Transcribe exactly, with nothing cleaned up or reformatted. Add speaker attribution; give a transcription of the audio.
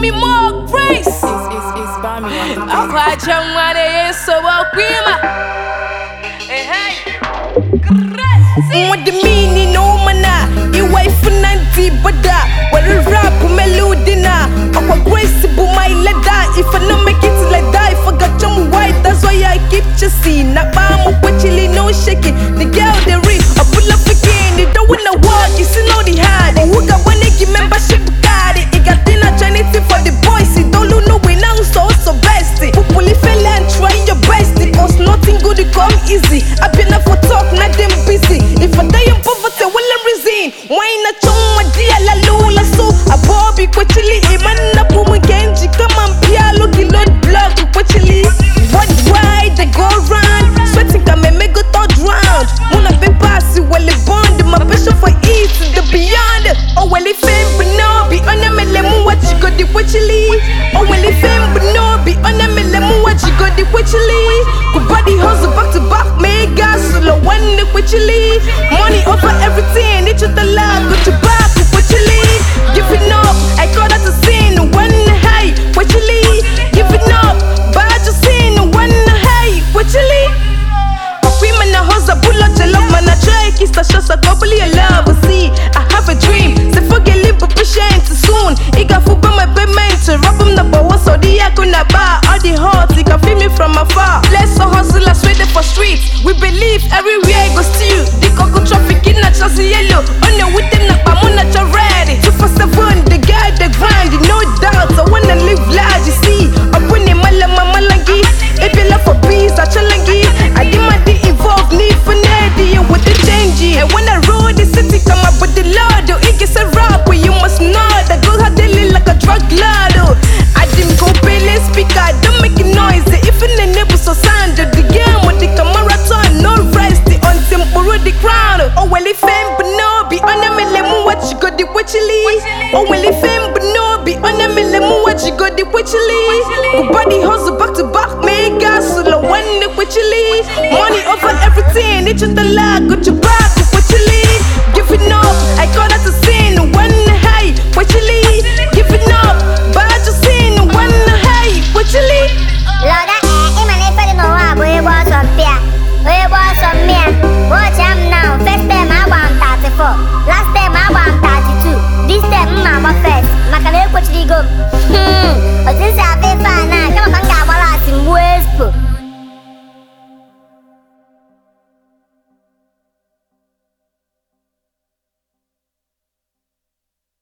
Speaker 1: me more grace.
Speaker 2: It's, it's, it's Bami on the
Speaker 1: I'm quite young, man, they ain't so well, hey, hey.
Speaker 3: What the meaning, no mana? You wife nanti bada. What a rap melodina. Our grace bu my leda. If I don't make it like that, if I got some white, that's why I keep chasing. Na bam up chili, no shaking. The girl they read, I pull up again. They don't wanna walk, you see no the hard. Who got one give membership card? It got dinner Chinese for the boys. It don't look no way now, so so best. People if you learn, try your best. Cause nothing good to come easy. I've been up for talk, not them busy. If I die in poverty, well I'm resign. Why not chong my dear la lula so a bobby quickly man na pumu genji come on pialo kilod block quickly. What why they go round? Sweating come me go third round. Muna be passy well the bond my passion for eat the beyond. Oh well if fame but no be on a melemu what you got the quickly. Oh well if fame but no be on a melemu what you got the quickly. Good body hustle back to back make gas slow one the quickly. Money over everything, it's just a lot, go to back, quickly. Giving up, I call that a sin, one high, quickly. Giving up, but I just sin, one high, quickly. Women a hustle, pull out your love, man, I try, kiss the shots, a couple of love, see, I have a dream, say forget live, but patient soon. It got food by my payment, rub them the bow, so the yak on the bar, all the hot, you can feel me from afar. Let's so hustle, I swear for streets, we believe everywhere go steal. The cocoa traffic in a chassis yellow, on the within up, I'm on a ready. Two for seven, the guy, the grind, no doubt, I wanna live large, you see. I'm winning my lama malangi, if you love for peace, I chalangi. I demand the evolve, need for nerdy, with the changing. And when I roll the city, come up with the Lord, it gets a rap, where you must know that girl had daily like a drug lord. I didn't go pay speaker, don't make a noise. If in the neighbor so sound, the game with the camera turn, no rest, the on temple the crown. Oh well if fame but no be on a melemu what you got the witchly. Oh well if fame but no be on a melemu what you got the witchly. Good body hustle back to back, make gas slow one the witchly. Money over everything, it's just a lot, good to